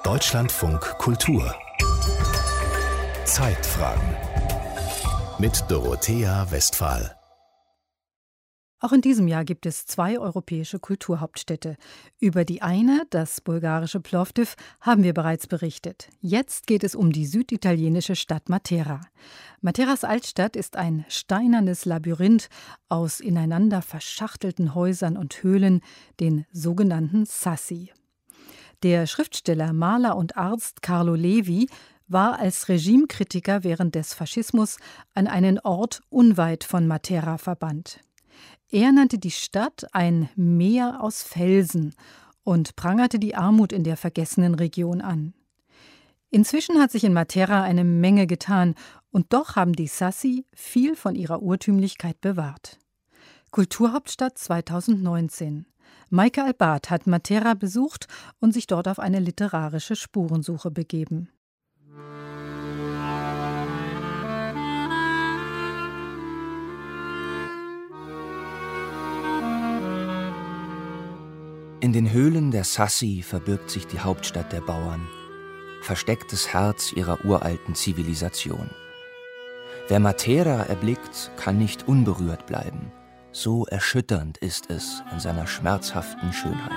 Deutschlandfunk Kultur Zeitfragen mit Dorothea Westphal. Auch in diesem Jahr gibt es 2 europäische Kulturhauptstädte. Über die eine, das bulgarische Plovdiv, haben wir bereits berichtet. Jetzt geht es um die süditalienische Stadt Matera. Materas Altstadt ist ein steinernes Labyrinth aus ineinander verschachtelten Häusern und Höhlen, den sogenannten Sassi. Der Schriftsteller, Maler und Arzt Carlo Levi war als Regimekritiker während des Faschismus an einen Ort unweit von Matera verbannt. Er nannte die Stadt ein Meer aus Felsen und prangerte die Armut in der vergessenen Region an. Inzwischen hat sich in Matera eine Menge getan und doch haben die Sassi viel von ihrer Urtümlichkeit bewahrt. Kulturhauptstadt 2019. Maike Albart hat Matera besucht und sich dort auf eine literarische Spurensuche begeben. In den Höhlen der Sassi verbirgt sich die Hauptstadt der Bauern, verstecktes Herz ihrer uralten Zivilisation. Wer Matera erblickt, kann nicht unberührt bleiben. So erschütternd ist es in seiner schmerzhaften Schönheit.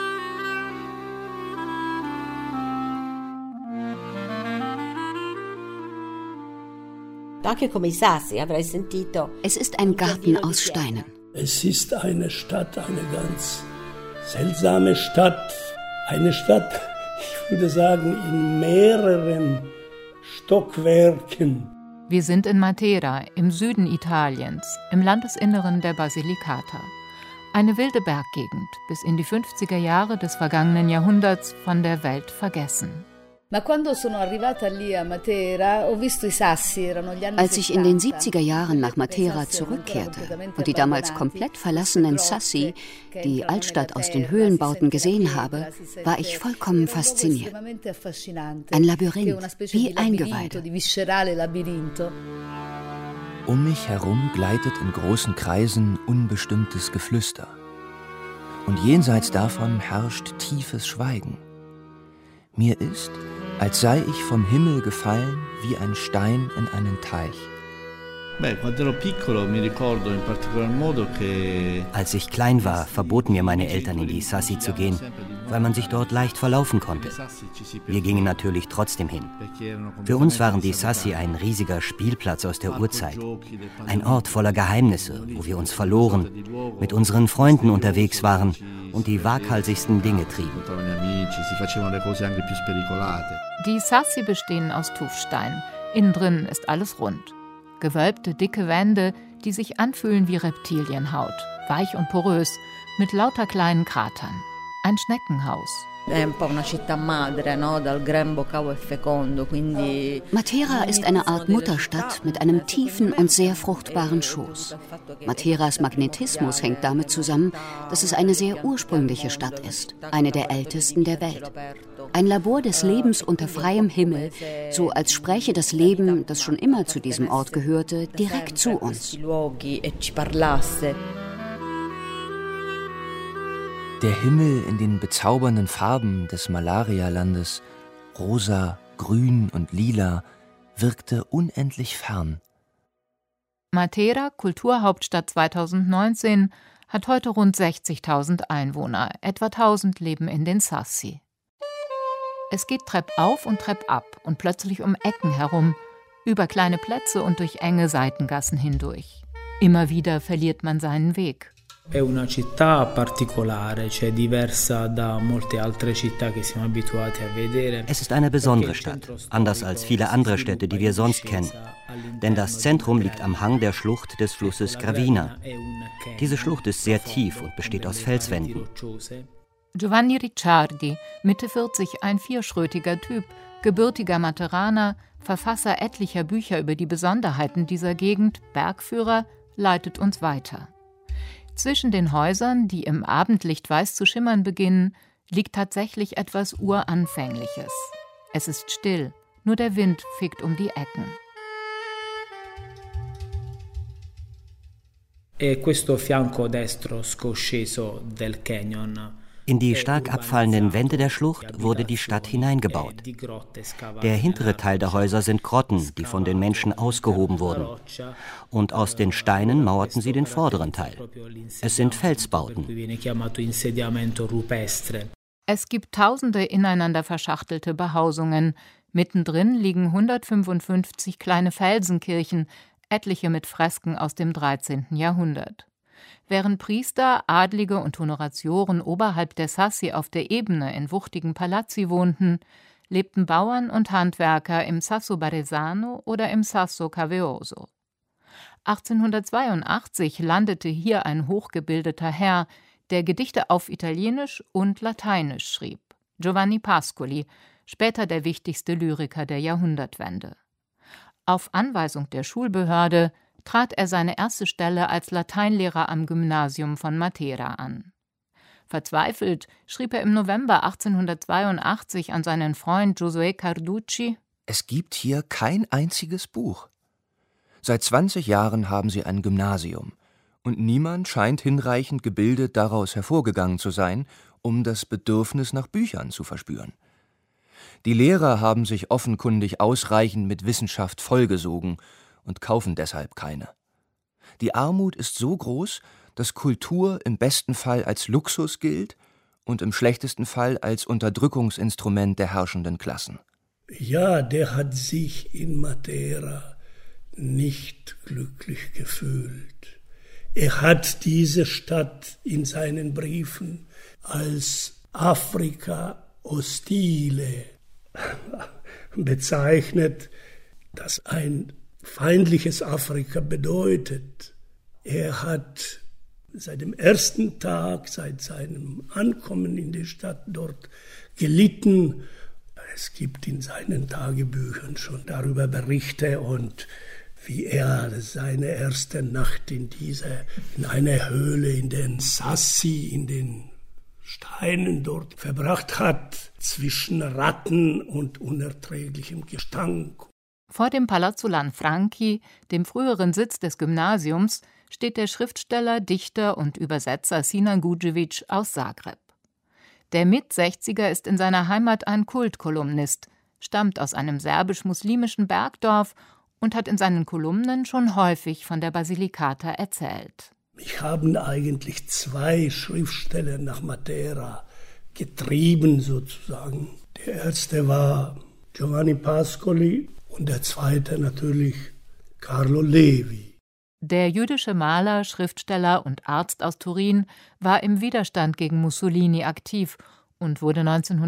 Es ist ein Garten aus Steinen. Es ist eine Stadt, eine ganz seltsame Stadt. Eine Stadt, ich würde sagen, in mehreren Stockwerken. Wir sind in Matera, im Süden Italiens, im Landesinneren der Basilicata. Eine wilde Berggegend, bis in die 50er Jahre des vergangenen Jahrhunderts von der Welt vergessen. Als ich in den 70er Jahren nach Matera zurückkehrte und die damals komplett verlassenen Sassi, die Altstadt aus den Höhlenbauten, gesehen habe, war ich vollkommen fasziniert. Ein Labyrinth, wie Eingeweide. Um mich herum gleitet in großen Kreisen unbestimmtes Geflüster. Und jenseits davon herrscht tiefes Schweigen. Mir ist, als sei ich vom Himmel gefallen wie ein Stein in einen Teich. Als ich klein war, verboten mir meine Eltern, in die Sassi zu gehen, weil man sich dort leicht verlaufen konnte. Wir gingen natürlich trotzdem hin. Für uns waren die Sassi ein riesiger Spielplatz aus der Urzeit. Ein Ort voller Geheimnisse, wo wir uns verloren, mit unseren Freunden unterwegs waren und die waghalsigsten Dinge trieben. Die Sassi bestehen aus Tuffstein. Innen drin ist alles rund. Gewölbte, dicke Wände, die sich anfühlen wie Reptilienhaut, weich und porös, mit lauter kleinen Kratern. Ein Schneckenhaus. Matera ist eine Art Mutterstadt mit einem tiefen und sehr fruchtbaren Schoß. Materas Magnetismus hängt damit zusammen, dass es eine sehr ursprüngliche Stadt ist, eine der ältesten der Welt. Ein Labor des Lebens unter freiem Himmel, so als spräche das Leben, das schon immer zu diesem Ort gehörte, direkt zu uns. Der Himmel in den bezaubernden Farben des Malaria-Landes, rosa, grün und lila, wirkte unendlich fern. Matera, Kulturhauptstadt 2019, hat heute rund 60.000 Einwohner. Etwa 1.000 leben in den Sassi. Es geht treppauf und treppab und plötzlich um Ecken herum, über kleine Plätze und durch enge Seitengassen hindurch. Immer wieder verliert man seinen Weg. È una città particolare, cioè diversa da molte altre città che siamo abituati a vedere. Es ist eine besondere Stadt, anders als viele andere Städte, die wir sonst kennen. Denn das Zentrum liegt am Hang der Schlucht des Flusses Gravina. Diese Schlucht ist sehr tief und besteht aus Felswänden. Giovanni Ricciardi, Mitte 40, ein vierschrötiger Typ, gebürtiger Materaner, Verfasser etlicher Bücher über die Besonderheiten dieser Gegend, Bergführer, leitet uns weiter. Zwischen den Häusern, die im Abendlicht weiß zu schimmern beginnen, liegt tatsächlich etwas Uranfängliches. Es ist still, nur der Wind fegt um die Ecken. E questo fianco destro scosceso del canyon In die stark abfallenden Wände der Schlucht wurde die Stadt hineingebaut. Der hintere Teil der Häuser sind Grotten, die von den Menschen ausgehoben wurden. Und aus den Steinen mauerten sie den vorderen Teil. Es sind Felsbauten. Es gibt tausende ineinander verschachtelte Behausungen. Mittendrin liegen 155 kleine Felsenkirchen, etliche mit Fresken aus dem 13. Jahrhundert. Während Priester, Adlige und Honoratioren oberhalb der Sassi auf der Ebene in wuchtigen Palazzi wohnten, lebten Bauern und Handwerker im Sasso Baresano oder im Sasso Caveoso. 1882 landete hier ein hochgebildeter Herr, der Gedichte auf Italienisch und Lateinisch schrieb, Giovanni Pascoli, später der wichtigste Lyriker der Jahrhundertwende. Auf Anweisung der Schulbehörde trat er seine erste Stelle als Lateinlehrer am Gymnasium von Matera an. Verzweifelt schrieb er im November 1882 an seinen Freund Giosuè Carducci: Es gibt hier kein einziges Buch. Seit 20 Jahren haben sie ein Gymnasium, und niemand scheint hinreichend gebildet daraus hervorgegangen zu sein, um das Bedürfnis nach Büchern zu verspüren. Die Lehrer haben sich offenkundig ausreichend mit Wissenschaft vollgesogen und kaufen deshalb keine. Die Armut ist so groß, dass Kultur im besten Fall als Luxus gilt und im schlechtesten Fall als Unterdrückungsinstrument der herrschenden Klassen. Ja, der hat sich in Matera nicht glücklich gefühlt. Er hat diese Stadt in seinen Briefen als Afrika ostile bezeichnet, das ein feindliches Afrika bedeutet. Er hat seit dem ersten Tag, seit seinem Ankommen in die Stadt dort gelitten. Es gibt in seinen Tagebüchern schon darüber Berichte und wie er seine erste Nacht in einer Höhle in den Sassi, in den Steinen dort verbracht hat, zwischen Ratten und unerträglichem Gestank. Vor dem Palazzo Lanfranchi, dem früheren Sitz des Gymnasiums, steht der Schriftsteller, Dichter und Übersetzer Sinan Guđević aus Zagreb. Der Mit-60er ist in seiner Heimat ein Kultkolumnist, stammt aus einem serbisch-muslimischen Bergdorf und hat in seinen Kolumnen schon häufig von der Basilicata erzählt. Mich haben eigentlich 2 Schriftsteller nach Matera getrieben, sozusagen. Der erste war Giovanni Pascoli und der zweite natürlich Carlo Levi. Der jüdische Maler, Schriftsteller und Arzt aus Turin war im Widerstand gegen Mussolini aktiv und wurde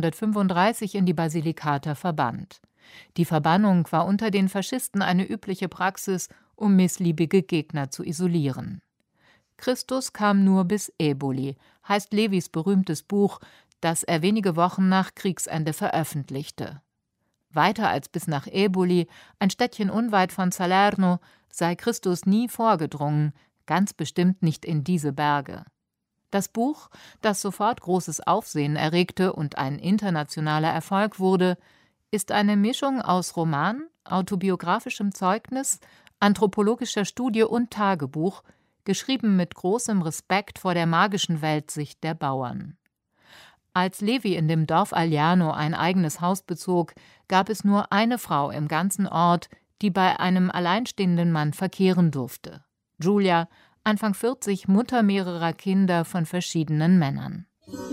1935 in die Basilicata verbannt. Die Verbannung war unter den Faschisten eine übliche Praxis, um missliebige Gegner zu isolieren. Christus kam nur bis Eboli, heißt Levis berühmtes Buch, das er wenige Wochen nach Kriegsende veröffentlichte. Weiter als bis nach Eboli, ein Städtchen unweit von Salerno, sei Christus nie vorgedrungen, ganz bestimmt nicht in diese Berge. Das Buch, das sofort großes Aufsehen erregte und ein internationaler Erfolg wurde, ist eine Mischung aus Roman, autobiografischem Zeugnis, anthropologischer Studie und Tagebuch, geschrieben mit großem Respekt vor der magischen Weltsicht der Bauern. Als Levi in dem Dorf Agliano ein eigenes Haus bezog, gab es nur eine Frau im ganzen Ort, die bei einem alleinstehenden Mann verkehren durfte. Giulia, Anfang 40, Mutter mehrerer Kinder von verschiedenen Männern.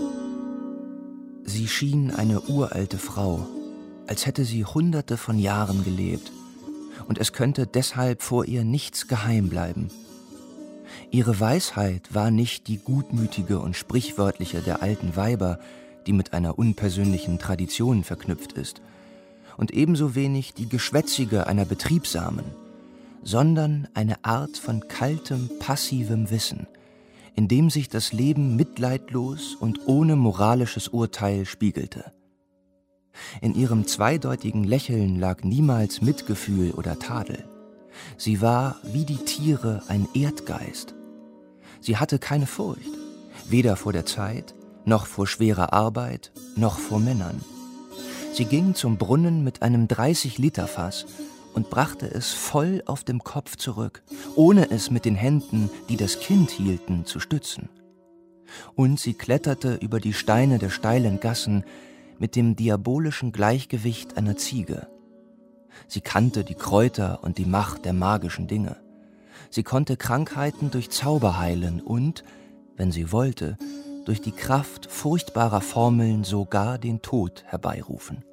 Sie schien eine uralte Frau, als hätte sie Hunderte von Jahren gelebt, und es könnte deshalb vor ihr nichts geheim bleiben. Ihre Weisheit war nicht die gutmütige und sprichwörtliche der alten Weiber, die mit einer unpersönlichen Tradition verknüpft ist, und ebenso wenig die geschwätzige einer Betriebsamen, sondern eine Art von kaltem, passivem Wissen, in dem sich das Leben mitleidlos und ohne moralisches Urteil spiegelte. In ihrem zweideutigen Lächeln lag niemals Mitgefühl oder Tadel. Sie war wie die Tiere ein Erdgeist. Sie hatte keine Furcht, weder vor der Zeit, noch vor schwerer Arbeit, noch vor Männern. Sie ging zum Brunnen mit einem 30-Liter-Fass und brachte es voll auf dem Kopf zurück, ohne es mit den Händen, die das Kind hielten, zu stützen. Und sie kletterte über die Steine der steilen Gassen mit dem diabolischen Gleichgewicht einer Ziege. Sie kannte die Kräuter und die Macht der magischen Dinge. Sie konnte Krankheiten durch Zauber heilen und, wenn sie wollte, durch die Kraft furchtbarer Formeln sogar den Tod herbeirufen.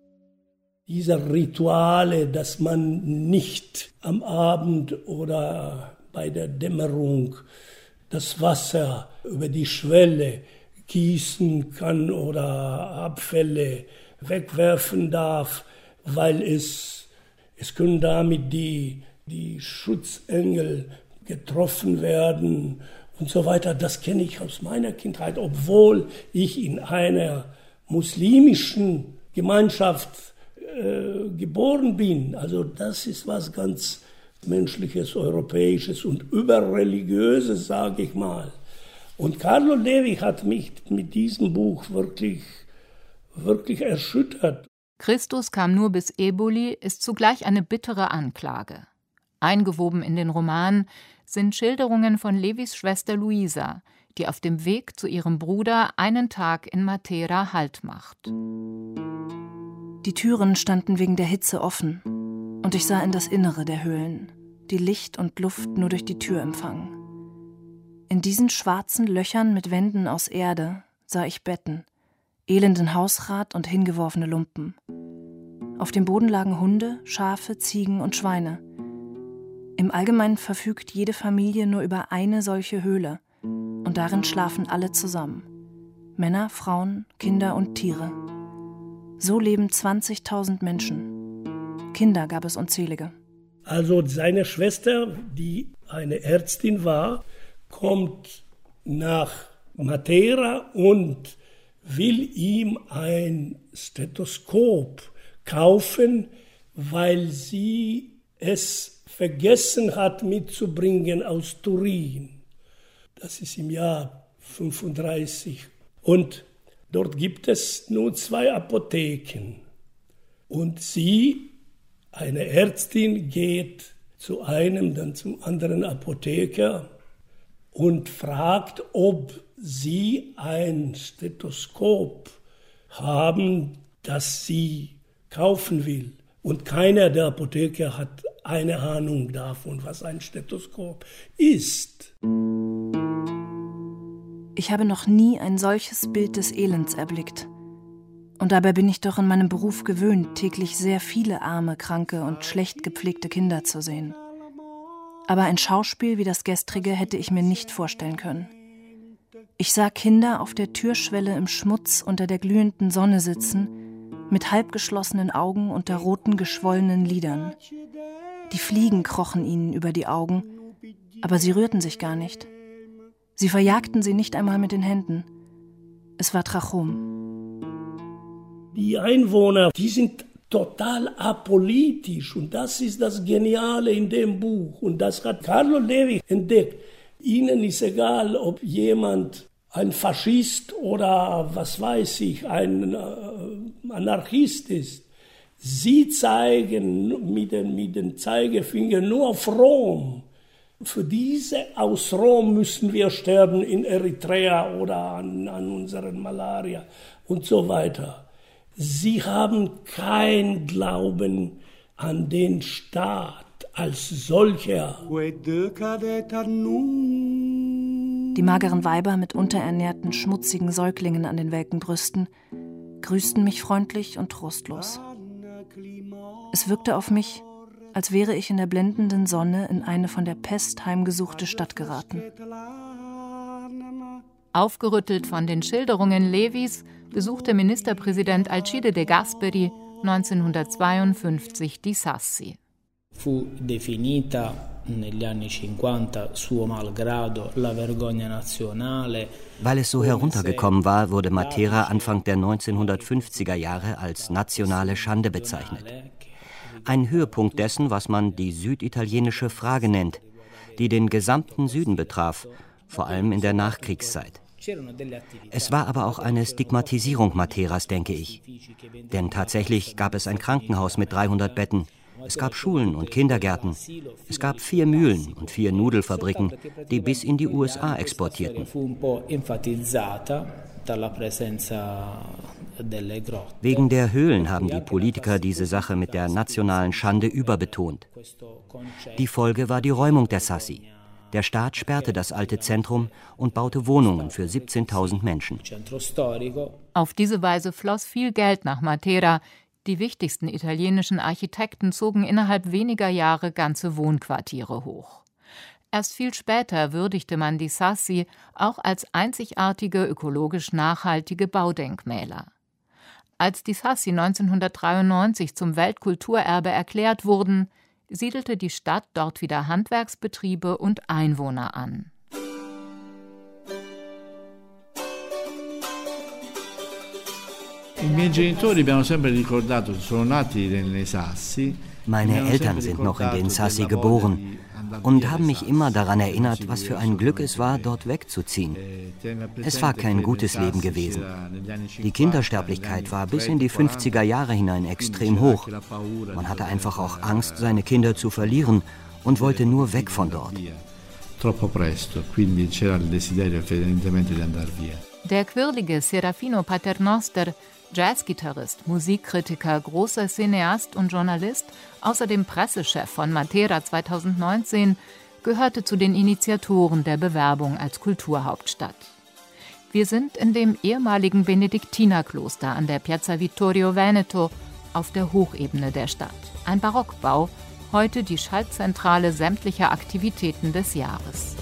Diese Rituale, dass man nicht am Abend oder bei der Dämmerung das Wasser über die Schwelle gießen kann oder Abfälle wegwerfen darf, weil es können damit die Schutzengel getroffen werden und so weiter. Das kenne ich aus meiner Kindheit, obwohl ich in einer muslimischen Gemeinschaft geboren bin. Also das ist was ganz Menschliches, Europäisches und Überreligiöses, sage ich mal. Und Carlo Levi hat mich mit diesem Buch wirklich erschüttert. Christus kam nur bis Eboli ist zugleich eine bittere Anklage. Eingewoben in den Roman sind Schilderungen von Levis Schwester Luisa, die auf dem Weg zu ihrem Bruder einen Tag in Matera Halt macht. Die Türen standen wegen der Hitze offen und ich sah in das Innere der Höhlen, die Licht und Luft nur durch die Tür empfangen. In diesen schwarzen Löchern mit Wänden aus Erde sah ich Betten, elenden Hausrat und hingeworfene Lumpen. Auf dem Boden lagen Hunde, Schafe, Ziegen und Schweine. Im Allgemeinen verfügt jede Familie nur über eine solche Höhle und darin schlafen alle zusammen. Männer, Frauen, Kinder und Tiere. So leben 20.000 Menschen. Kinder gab es unzählige. Also seine Schwester, die eine Ärztin war, kommt nach Matera und will ihm ein Stethoskop kaufen, weil sie es vergessen hat mitzubringen aus Turin. Das ist im Jahr 35. Und dort gibt es nur 2 Apotheken. Und sie, eine Ärztin, geht zu einem, dann zum anderen Apotheker und fragt, ob sie ein Stethoskop haben, das sie kaufen will. Und keiner der Apotheker hat eine Ahnung davon, was ein Stethoskop ist. Ich habe noch nie ein solches Bild des Elends erblickt. Und dabei bin ich doch in meinem Beruf gewöhnt, täglich sehr viele arme, kranke und schlecht gepflegte Kinder zu sehen. Aber ein Schauspiel wie das gestrige hätte ich mir nicht vorstellen können. Ich sah Kinder auf der Türschwelle im Schmutz unter der glühenden Sonne sitzen, mit halbgeschlossenen Augen unter roten, geschwollenen Lidern. Die Fliegen krochen ihnen über die Augen, aber sie rührten sich gar nicht. Sie verjagten sie nicht einmal mit den Händen. Es war Trachom. Die Einwohner, die sind total apolitisch und das ist das Geniale in dem Buch. Und das hat Carlo Levi entdeckt. Ihnen ist egal, ob jemand ein Faschist oder, was weiß ich, ein Anarchist ist. Sie zeigen mit dem Zeigefinger nur auf Rom. Für diese aus Rom müssen wir sterben in Eritrea oder an unseren Malaria und so weiter. Sie haben kein Glauben an den Staat als solcher. Die mageren Weiber mit unterernährten, schmutzigen Säuglingen an den welken Brüsten grüßten mich freundlich und trostlos. Es wirkte auf mich, als wäre ich in der blendenden Sonne in eine von der Pest heimgesuchte Stadt geraten. Aufgerüttelt von den Schilderungen Levis besuchte Ministerpräsident Alcide De Gasperi 1952 die Sassi. Fu definita negli anni 50 suo malgrado la vergogna nazionale. Weil es so heruntergekommen war, wurde Matera Anfang der 1950er Jahre als nationale Schande bezeichnet. Ein Höhepunkt dessen, was man die süditalienische Frage nennt, die den gesamten Süden betraf, vor allem in der Nachkriegszeit. Es war aber auch eine Stigmatisierung Materas, denke ich. Denn tatsächlich gab es ein Krankenhaus mit 300 Betten, Es gab Schulen und Kindergärten. Es gab 4 Mühlen und 4 Nudelfabriken, die bis in die USA exportierten. Wegen der Höhlen haben die Politiker diese Sache mit der nationalen Schande überbetont. Die Folge war die Räumung der Sassi. Der Staat sperrte das alte Zentrum und baute Wohnungen für 17.000 Menschen. Auf diese Weise floss viel Geld nach Matera. Die wichtigsten italienischen Architekten zogen innerhalb weniger Jahre ganze Wohnquartiere hoch. Erst viel später würdigte man die Sassi auch als einzigartige ökologisch nachhaltige Baudenkmäler. Als die Sassi 1993 zum Weltkulturerbe erklärt wurden, siedelte die Stadt dort wieder Handwerksbetriebe und Einwohner an. Meine Eltern sind noch in den Sassi geboren und haben mich immer daran erinnert, was für ein Glück es war, dort wegzuziehen. Es war kein gutes Leben gewesen. Die Kindersterblichkeit war bis in die 50er Jahre hinein extrem hoch. Man hatte einfach auch Angst, seine Kinder zu verlieren und wollte nur weg von dort. Der quirlige Serafino Paternoster, Jazzgitarrist, Musikkritiker, großer Cineast und Journalist, außerdem Pressechef von Matera 2019, gehörte zu den Initiatoren der Bewerbung als Kulturhauptstadt. Wir sind in dem ehemaligen Benediktinerkloster an der Piazza Vittorio Veneto auf der Hochebene der Stadt. Ein Barockbau, heute die Schaltzentrale sämtlicher Aktivitäten des Jahres.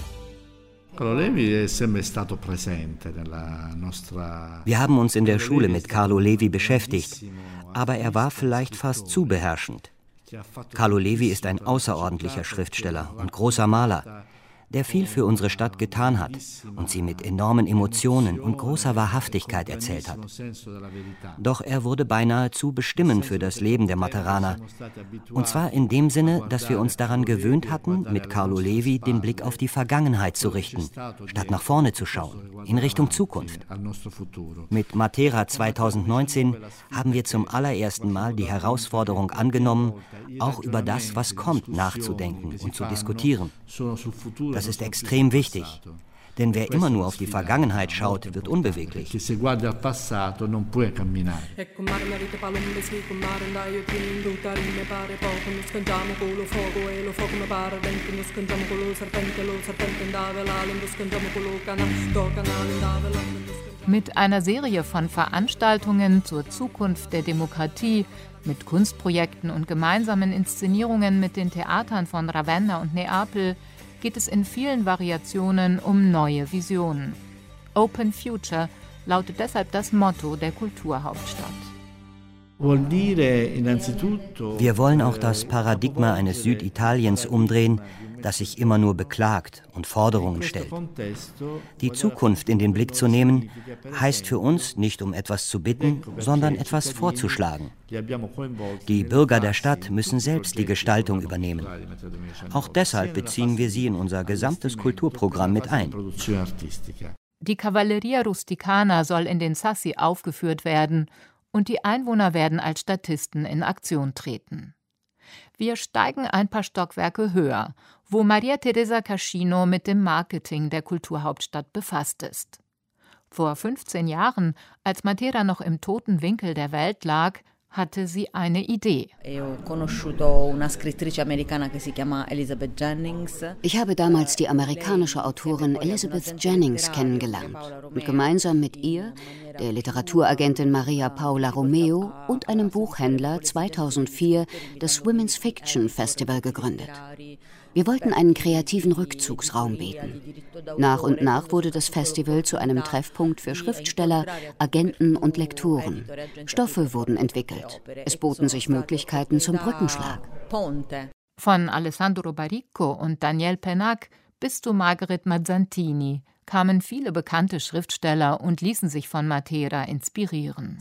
Wir haben uns in der Schule mit Carlo Levi beschäftigt, aber er war vielleicht fast zu beherrschend. Carlo Levi ist ein außerordentlicher Schriftsteller und großer Maler, der viel für unsere Stadt getan hat und sie mit enormen Emotionen und großer Wahrhaftigkeit erzählt hat. Doch er wurde beinahe zu bestimmend für das Leben der Materaner. Und zwar in dem Sinne, dass wir uns daran gewöhnt hatten, mit Carlo Levi den Blick auf die Vergangenheit zu richten, statt nach vorne zu schauen, in Richtung Zukunft. Mit Matera 2019 haben wir zum allerersten Mal die Herausforderung angenommen, auch über das, was kommt, nachzudenken und zu diskutieren. Das ist extrem wichtig, denn wer immer nur auf die Vergangenheit schaut, wird unbeweglich. Mit einer Serie von Veranstaltungen zur Zukunft der Demokratie, mit Kunstprojekten und gemeinsamen Inszenierungen mit den Theatern von Ravenna und Neapel geht es in vielen Variationen um neue Visionen. Open Future lautet deshalb das Motto der Kulturhauptstadt. Wir wollen auch das Paradigma eines Süditaliens umdrehen, das sich immer nur beklagt und Forderungen stellt. Die Zukunft in den Blick zu nehmen, heißt für uns, nicht um etwas zu bitten, sondern etwas vorzuschlagen. Die Bürger der Stadt müssen selbst die Gestaltung übernehmen. Auch deshalb beziehen wir sie in unser gesamtes Kulturprogramm mit ein. Die Cavalleria Rusticana soll in den Sassi aufgeführt werden und die Einwohner werden als Statisten in Aktion treten. Wir steigen ein paar Stockwerke höher, wo Maria Teresa Cascino mit dem Marketing der Kulturhauptstadt befasst ist. Vor 15 Jahren, als Matera noch im toten Winkel der Welt lag, hatte sie eine Idee. Ich habe damals die amerikanische Autorin Elizabeth Jennings kennengelernt und gemeinsam mit ihr, der Literaturagentin Maria Paula Romeo und einem Buchhändler 2004 das Women's Fiction Festival gegründet. Wir wollten einen kreativen Rückzugsraum bieten. Nach und nach wurde das Festival zu einem Treffpunkt für Schriftsteller, Agenten und Lektoren. Stoffe wurden entwickelt. Es boten sich Möglichkeiten zum Brückenschlag. Von Alessandro Baricco und Daniel Pennac bis zu Margaret Mazzantini kamen viele bekannte Schriftsteller und ließen sich von Matera inspirieren.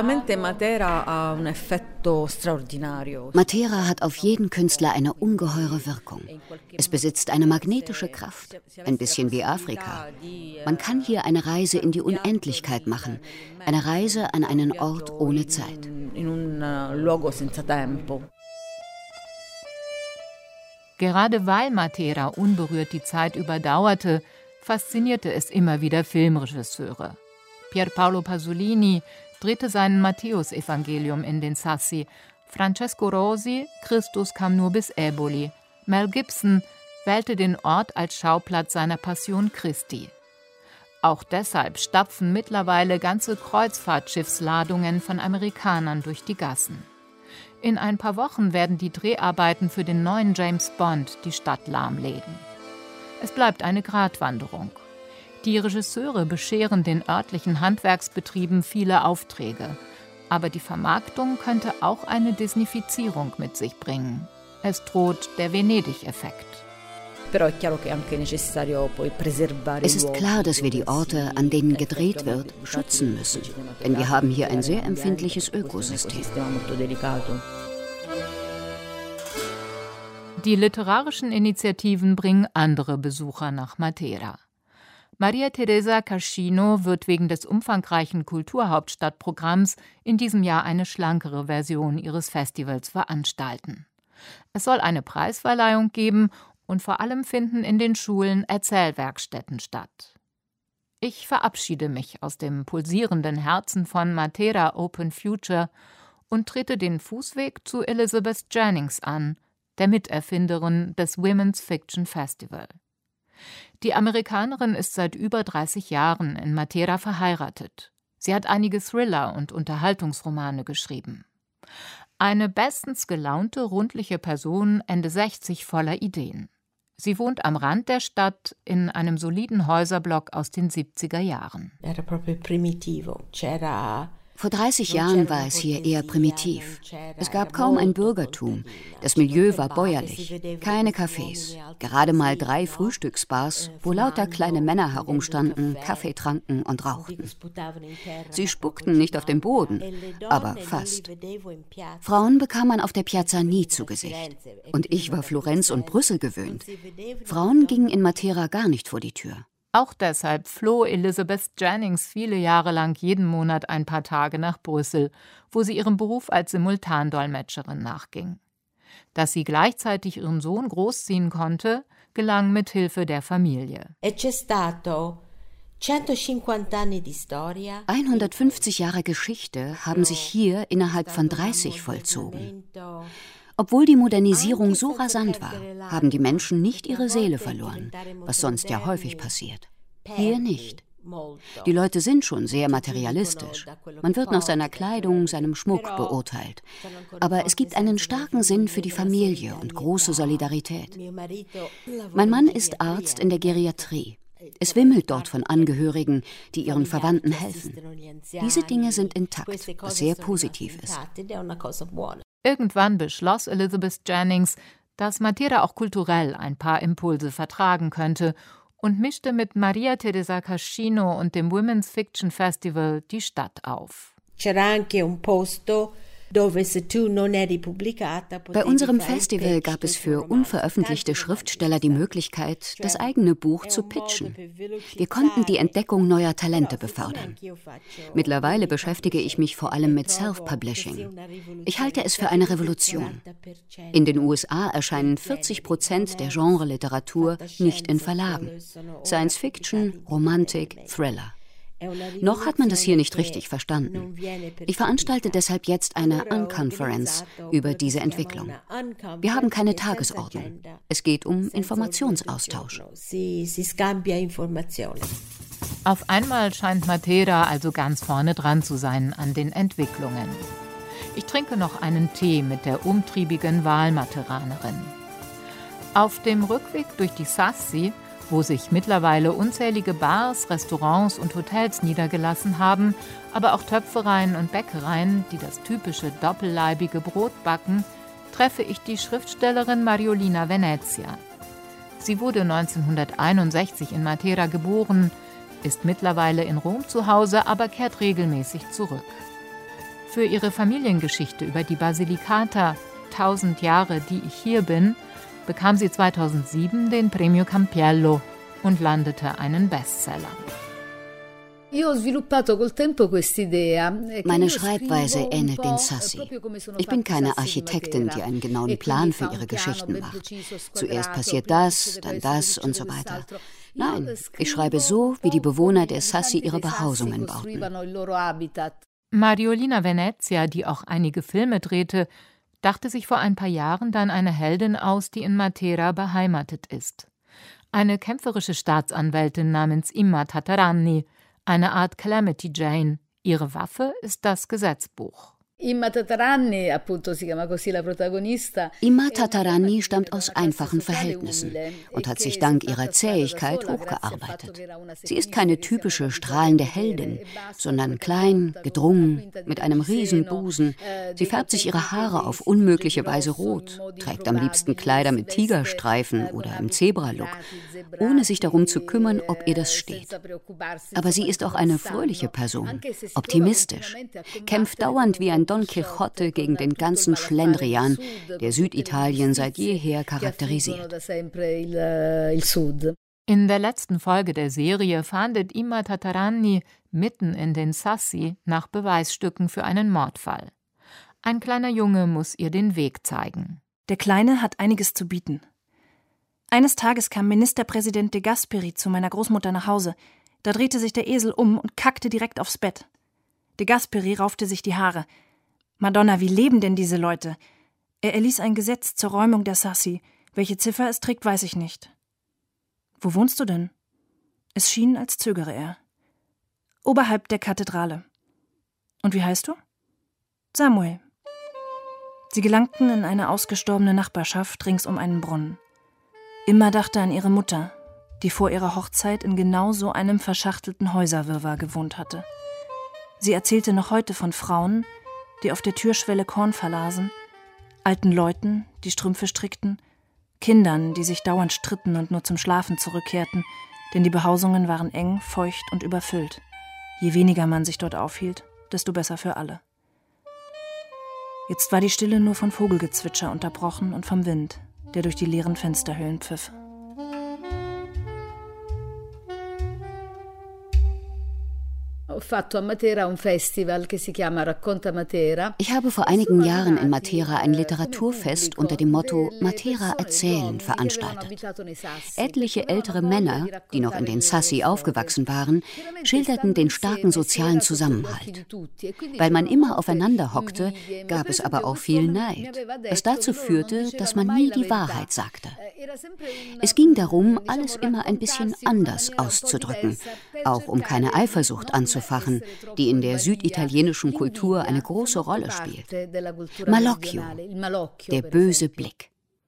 Matera hat auf jeden Künstler eine ungeheure Wirkung. Es besitzt eine magnetische Kraft, ein bisschen wie Afrika. Man kann hier eine Reise in die Unendlichkeit machen, eine Reise an einen Ort ohne Zeit. Gerade weil Matera unberührt die Zeit überdauerte, faszinierte es immer wieder Filmregisseure. Pierpaolo Pasolini drehte sein Matthäusevangelium in den Sassi, Francesco Rosi Christus kam nur bis Eboli, Mel Gibson wählte den Ort als Schauplatz seiner Passion Christi. Auch deshalb stapfen mittlerweile ganze Kreuzfahrtschiffsladungen von Amerikanern durch die Gassen. In ein paar Wochen werden die Dreharbeiten für den neuen James Bond die Stadt lahmlegen. Es bleibt eine Gratwanderung. Die Regisseure bescheren den örtlichen Handwerksbetrieben viele Aufträge. Aber die Vermarktung könnte auch eine Disneyfizierung mit sich bringen. Es droht der Venedig-Effekt. Es ist klar, dass wir die Orte, an denen gedreht wird, schützen müssen. Denn wir haben hier ein sehr empfindliches Ökosystem. Die literarischen Initiativen bringen andere Besucher nach Matera. Maria Teresa Cascino wird wegen des umfangreichen Kulturhauptstadtprogramms in diesem Jahr eine schlankere Version ihres Festivals veranstalten. Es soll eine Preisverleihung geben und vor allem finden in den Schulen Erzählwerkstätten statt. Ich verabschiede mich aus dem pulsierenden Herzen von Matera Open Future und trete den Fußweg zu Elizabeth Jennings an, der Miterfinderin des Women's Fiction Festival. Die Amerikanerin ist seit über 30 Jahren in Matera verheiratet. Sie hat einige Thriller und Unterhaltungsromane geschrieben. Eine bestens gelaunte, rundliche Person, Ende 60, voller Ideen. Sie wohnt am Rand der Stadt in einem soliden Häuserblock aus den 70er Jahren. Vor 30 Jahren war es hier eher primitiv. Es gab kaum ein Bürgertum. Das Milieu war bäuerlich. Keine Cafés. Gerade mal 3 Frühstücksbars, wo lauter kleine Männer herumstanden, Kaffee tranken und rauchten. Sie spuckten nicht auf den Boden, aber fast. Frauen bekam man auf der Piazza nie zu Gesicht. Und ich war Florenz und Brüssel gewöhnt. Frauen gingen in Matera gar nicht vor die Tür. Auch deshalb floh Elizabeth Jennings viele Jahre lang jeden Monat ein paar Tage nach Brüssel, wo sie ihrem Beruf als Simultandolmetscherin nachging. Dass sie gleichzeitig ihren Sohn großziehen konnte, gelang mit Hilfe der Familie. 150 Jahre Geschichte haben sich hier innerhalb von 30 vollzogen. Obwohl die Modernisierung so rasant war, haben die Menschen nicht ihre Seele verloren, was sonst ja häufig passiert. Hier nicht. Die Leute sind schon sehr materialistisch. Man wird nach seiner Kleidung, seinem Schmuck beurteilt. Aber es gibt einen starken Sinn für die Familie und große Solidarität. Mein Mann ist Arzt in der Geriatrie. Es wimmelt dort von Angehörigen, die ihren Verwandten helfen. Diese Dinge sind intakt, was sehr positiv ist. Irgendwann beschloss Elizabeth Jennings, dass Matera auch kulturell ein paar Impulse vertragen könnte und mischte mit Maria Teresa Cascino und dem Women's Fiction Festival die Stadt auf. Bei unserem Festival gab es für unveröffentlichte Schriftsteller die Möglichkeit, das eigene Buch zu pitchen. Wir konnten die Entdeckung neuer Talente befördern. Mittlerweile beschäftige ich mich vor allem mit Self-Publishing. Ich halte es für eine Revolution. In den USA erscheinen 40% der Genreliteratur nicht in Verlagen. Science Fiction, Romantik, Thriller. Noch hat man das hier nicht richtig verstanden. Ich veranstalte deshalb jetzt eine Unconference über diese Entwicklung. Wir haben keine Tagesordnung. Es geht um Informationsaustausch. Auf einmal scheint Matera also ganz vorne dran zu sein an den Entwicklungen. Ich trinke noch einen Tee mit der umtriebigen Wahlmateranerin. Auf dem Rückweg durch die Sassi, wo sich mittlerweile unzählige Bars, Restaurants und Hotels niedergelassen haben, aber auch Töpfereien und Bäckereien, die das typische doppelleibige Brot backen, treffe ich die Schriftstellerin Mariolina Venezia. Sie wurde 1961 in Matera geboren, ist mittlerweile in Rom zu Hause, aber kehrt regelmäßig zurück. Für ihre Familiengeschichte über die Basilicata, 1000 Jahre, die ich hier bin, bekam sie 2007 den Premio Campiello und landete einen Bestseller. Meine Schreibweise ähnelt den Sassi. Ich bin keine Architektin, die einen genauen Plan für ihre Geschichten macht. Zuerst passiert das, dann das und so weiter. Nein, ich schreibe so, wie die Bewohner der Sassi ihre Behausungen bauten. Mariolina Venezia, die auch einige Filme drehte, dachte sich vor ein paar Jahren dann eine Heldin aus, die in Matera beheimatet ist. Eine kämpferische Staatsanwältin namens Imma Tataranni, eine Art Calamity Jane. Ihre Waffe ist das Gesetzbuch. Imma Tataranni stammt aus einfachen Verhältnissen und hat sich dank ihrer Zähigkeit hochgearbeitet. Sie ist keine typische strahlende Heldin, sondern klein, gedrungen, mit einem riesen Busen. Sie färbt sich ihre Haare auf unmögliche Weise rot, trägt am liebsten Kleider mit Tigerstreifen oder im Zebra-Look, ohne sich darum zu kümmern, ob ihr das steht. Aber sie ist auch eine fröhliche Person, optimistisch, kämpft dauernd wie ein Don Quixote gegen den ganzen Schlendrian, der Süditalien seit jeher charakterisiert. In der letzten Folge der Serie fahndet Imma Tataranni mitten in den Sassi nach Beweisstücken für einen Mordfall. Ein kleiner Junge muss ihr den Weg zeigen. Der Kleine hat einiges zu bieten. Eines Tages kam Ministerpräsident De Gasperi zu meiner Großmutter nach Hause. Da drehte sich der Esel um und kackte direkt aufs Bett. De Gasperi raufte sich die Haare. Madonna, wie leben denn diese Leute? Er erließ ein Gesetz zur Räumung der Sassi. Welche Ziffer es trägt, weiß ich nicht. Wo wohnst du denn? Es schien, als zögere er. Oberhalb der Kathedrale. Und wie heißt du? Samuel. Sie gelangten in eine ausgestorbene Nachbarschaft rings um einen Brunnen. Imma dachte an ihre Mutter, die vor ihrer Hochzeit in genau so einem verschachtelten Häuserwirrwarr gewohnt hatte. Sie erzählte noch heute von Frauen, die auf der Türschwelle Korn verlasen, alten Leuten, die Strümpfe strickten, Kindern, die sich dauernd stritten und nur zum Schlafen zurückkehrten, denn die Behausungen waren eng, feucht und überfüllt. Je weniger man sich dort aufhielt, desto besser für alle. Jetzt war die Stille nur von Vogelgezwitscher unterbrochen und vom Wind, der durch die leeren Fensterhöhlen pfiff. Ich habe vor einigen Jahren in Matera ein Literaturfest unter dem Motto Matera erzählen veranstaltet. Etliche ältere Männer, die noch in den Sassi aufgewachsen waren, schilderten den starken sozialen Zusammenhalt. Weil man immer aufeinander hockte, gab es aber auch viel Neid, was dazu führte, dass man nie die Wahrheit sagte. Es ging darum, alles immer ein bisschen anders auszudrücken, auch um keine Eifersucht anzufachen, die in der süditalienischen Kultur eine große Rolle spielt. Malocchio, der böse Blick.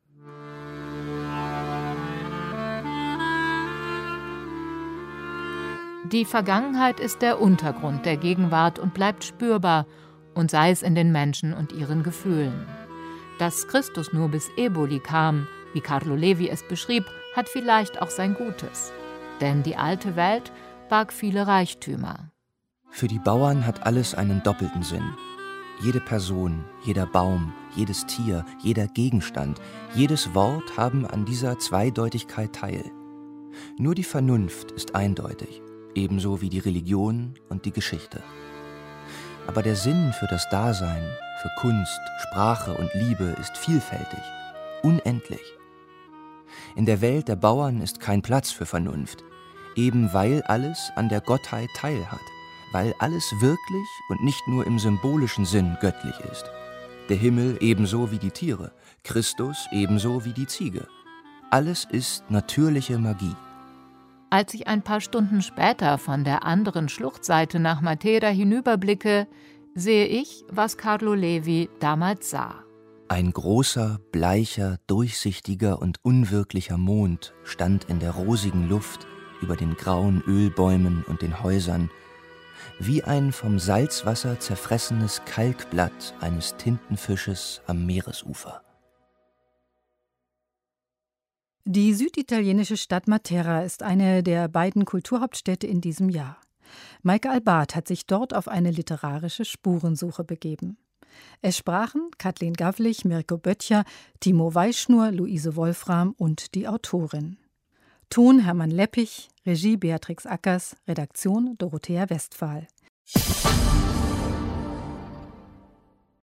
Die Vergangenheit ist der Untergrund der Gegenwart und bleibt spürbar, und sei es in den Menschen und ihren Gefühlen. Dass Christus nur bis Eboli kam, wie Carlo Levi es beschrieb, hat vielleicht auch sein Gutes. Denn die alte Welt barg viele Reichtümer. Für die Bauern hat alles einen doppelten Sinn. Jede Person, jeder Baum, jedes Tier, jeder Gegenstand, jedes Wort haben an dieser Zweideutigkeit teil. Nur die Vernunft ist eindeutig, ebenso wie die Religion und die Geschichte. Aber der Sinn für das Dasein, für Kunst, Sprache und Liebe ist vielfältig, unendlich. In der Welt der Bauern ist kein Platz für Vernunft, eben weil alles an der Gottheit teilhat, weil alles wirklich und nicht nur im symbolischen Sinn göttlich ist. Der Himmel ebenso wie die Tiere, Christus ebenso wie die Ziege. Alles ist natürliche Magie. Als ich ein paar Stunden später von der anderen Schluchtseite nach Matera hinüberblicke, sehe ich, was Carlo Levi damals sah. Ein großer, bleicher, durchsichtiger und unwirklicher Mond stand in der rosigen Luft über den grauen Ölbäumen und den Häusern, wie ein vom Salzwasser zerfressenes Kalkblatt eines Tintenfisches am Meeresufer. Die süditalienische Stadt Matera ist eine der beiden Kulturhauptstädte in diesem Jahr. Maike Albart hat sich dort auf eine literarische Spurensuche begeben. Es sprachen Kathleen Gavlich, Mirko Böttcher, Timo Weischnur, Luise Wolfram und die Autorin. Ton Hermann Leppich, Regie Beatrix Ackers, Redaktion Dorothea Westphal.